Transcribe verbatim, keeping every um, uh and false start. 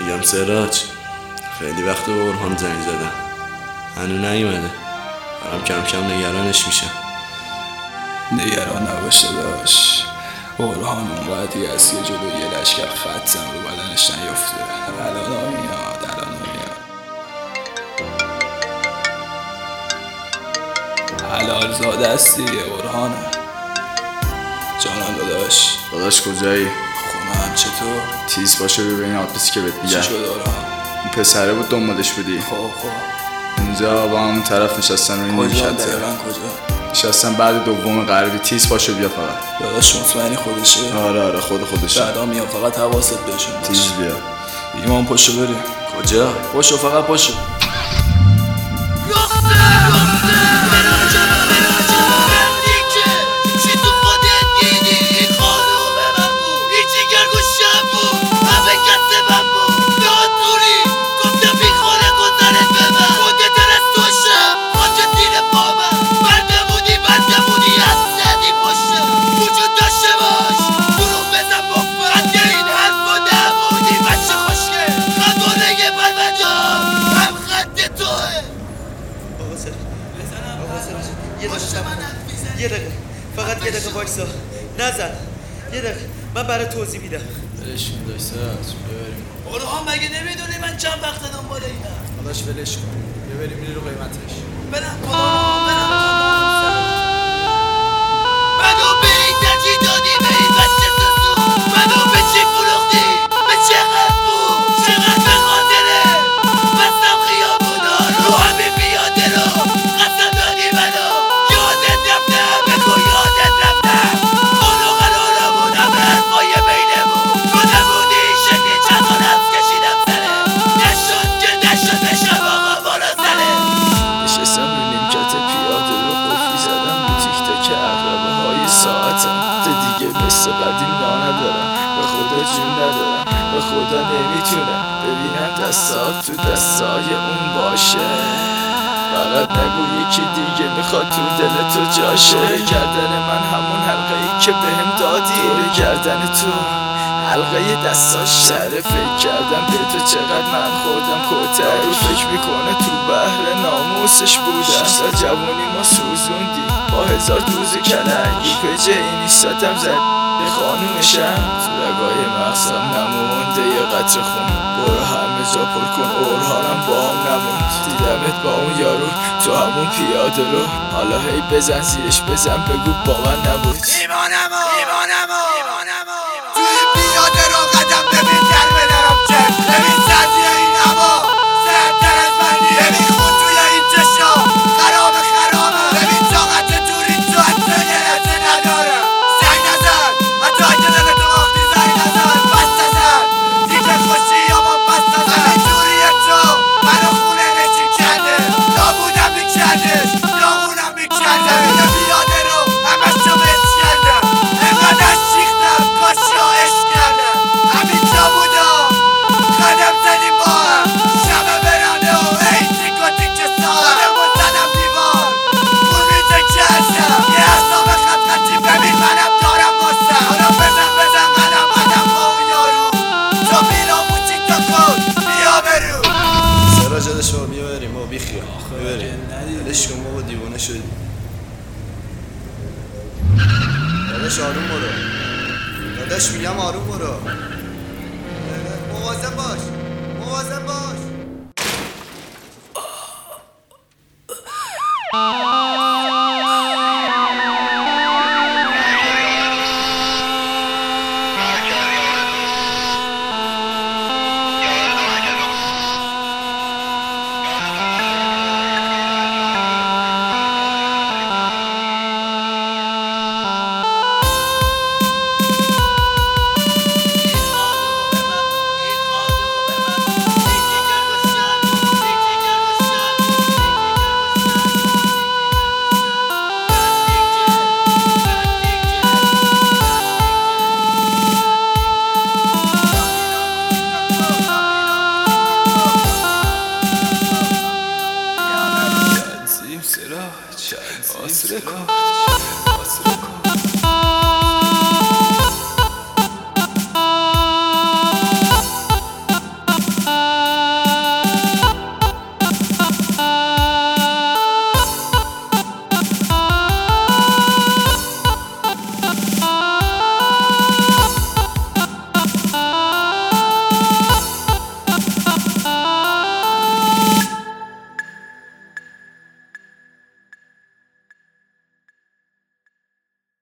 میگم سراج، خیلی وقت به برهان زنگ زدم، هنو نیومده. برام کم کم نگرانش میشم. نگران نباشه داش، برهان اونقدری از که جلو یه لشکر ختم رو بدنش نیفته. الان میاد، الان میاد. حلال زاده است دیگه برهانه. جانم داداش. داداش کجایی؟ خونه هم چطور؟ تیز باشه ببین آدرسی که بهت میگم. چی شد برهان؟ اون پسره بود دنبالش بودی؟ خب خب اینجا با همون طرف نشستن روی کجا نیمکته. دقیقا کجا؟ نشستن بعد دوم غربی. تیز باشه بیا فقط. داداش مطمئنی خودشه؟ آره آره خود خودشه. بعدا میام، فقط حواست بهشون باشه. تیز بیا. ایمان پشو بریم. کجا؟ پشو، فقط پشو. یه دقیقه فقط یه دقیقه وایسا، نزن. یه دقیقه من برای توضیح میدم. ولش کن داشت ببریم. برهان مگه نمیدونی من چند وقت دنبال اینم؟ داداش ولش کن ببریم میری رو قیمتش. برم خدا برم خدا منو به این ترجیح دادی، به این بچه سسو منو به چی فروختی؟ به چقدر بود؟ چقدر به خاطره بستم خیابونا رو همین پیاده رو قسم دادی منو یادت رفتم، بگو یادت رفتم اونو قراره بودم به حرفای بینمون تو نبودی این شکلی چند تا نفس کشیدم سره نشد که نشد بشم آقا بالا سره نشستم رو نیمکت پیاده رو قفلی زدم رو تیک تاک عقربه های ساعتم. تا دیگه مثل قدیم نا ندارم، به خدا جون ندارم، به خدا نمیتونم ببینم دستات تو دستای اون باشه. فقط نگو یکی دیگه میخواد تو دل تو جاشه. دور گردن من همون حلقه ای که بهم دادی، دور گردن تو حلقه دستاش شهر. فکر کردم به تو چقدر من خوردم کوتاه رو فکر میکنه تو بحر ناموسش بودم. تا جوانی ما سوزوندی با هزار دوز کلنگ، پجه این ایستادم زد خانومشم. تو رگای مغزم نمونده یه قطر خون، برو همه جا پر کن اورهانم با هم نموند. دیدمت با اون یارو تو همون پیاده رو، حالا هی بزن زیرش بزن بگو با من نبود. ایمانمو ایمانمو ایمانمو توی پیاده رو قدم ببین در بدرم چه ببین سردی این هوا سردتر از منی، ببین خون توی این چشا خراب خرابه، ببین طاقت توری تو حتی یه لحظه ندارم. زنگ نزن حتی اگه دل تو وقتی زنگ نزن بس نزن دیگه خوشی یا ما بس نزن. همین جوری تو منو خونه نشین کرده، نابودم میکردش نامونم میکرده. ببین پیاده رو همش تو بهت کردم، اینقدر شیختم کاشی ها عشق کردم. همین جا بودم قدم زدیم با هم شبه برانه و این تیک و تیک سال خودمون زدم دیوار اون ریزه کردم یه حساب خط خطی. ببین منم دارم مستم حالا بزن بزن قدم قدم با اون یارو تو بیرام و تیک تا کن بیا برو. سراج داداش بابا بیا بریم بابا بیخیال ببریم. ولش کن بابا دیوانه شدی. داداش آروم برو. داداش میگم آروم برو. مواظب باش مواظب باش. آسره